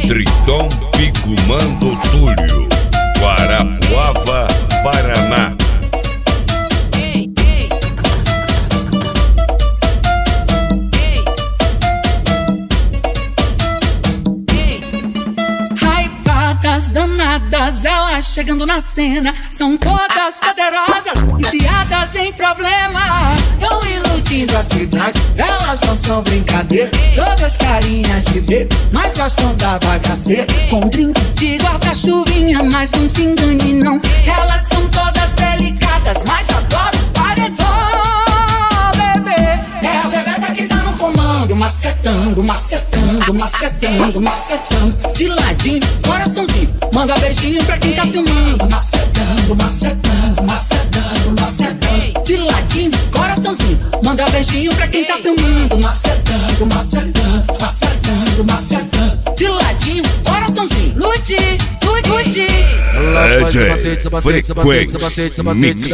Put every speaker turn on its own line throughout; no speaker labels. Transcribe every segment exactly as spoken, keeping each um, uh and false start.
Triton Picumando Túlio, Guarapuava, Paraná.
Ei, ei. Ei. Ei.
Hypadas, danadas, elas chegando na cena. São todas poderosas, viciadas em problema. Tão iludindo a cidade, elas não são brincadeira. Todas carinhas de bebê, mas gostam da bagaceira. Com drink de guarda-chuvinha, mas não se engane não. Elas são todas delicadas, mas adoram paredão, bebê. É a bebê que tá no comando, macetando, macetando, macetando, macetando. De ladinho, coraçãozinho, manda beijinho pra quem tá filmando. Macetando, macetando, macetando, macetando. De ladinho, coraçãozinho, manda beijinho pra quem tá filmando. Macetando, macetando, macetando, macetando. De ladinho, coraçãozinho. Lute, lute, lute.
D J Frequência Mix.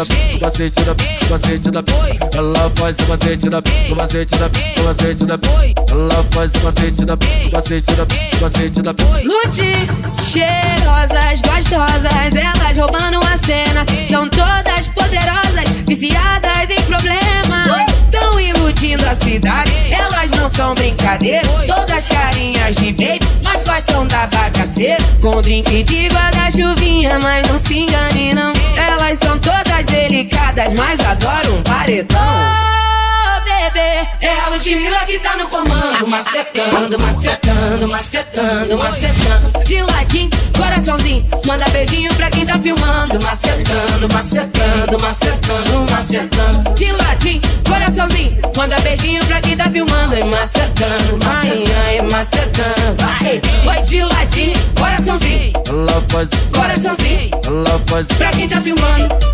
Ela faz o macete da o macete da o macete da ela faz o macete da o macete da o macete da
Lute, cheirosas, gostosas, elas roubando a cena. São todas poderosas, viciadas em problema. Tão iludindo a cidade, elas não são brincadeira. Todas carinhas de baby, mas gostam da bagaceira. Com drink de guarda-chuvinha, mas não se engane não. Elas são todas delicadas, mas adoram um paredão. Bebê, é o Ludmilla que tá no comando. Macetando, macetando, macetando, macetando. De ladinho, coraçãozinho, manda beijinho pra quem tá filmando. Macetando, macetando, macetando, macetando. De ladinho, coraçãozinho, manda beijinho pra quem tá filmando. E macetando, ai, ai, macetando. Vai, vai de ladinho, coraçãozinho.
Ela faz,
coraçãozinho.
Ela faz
pra quem tá filmando.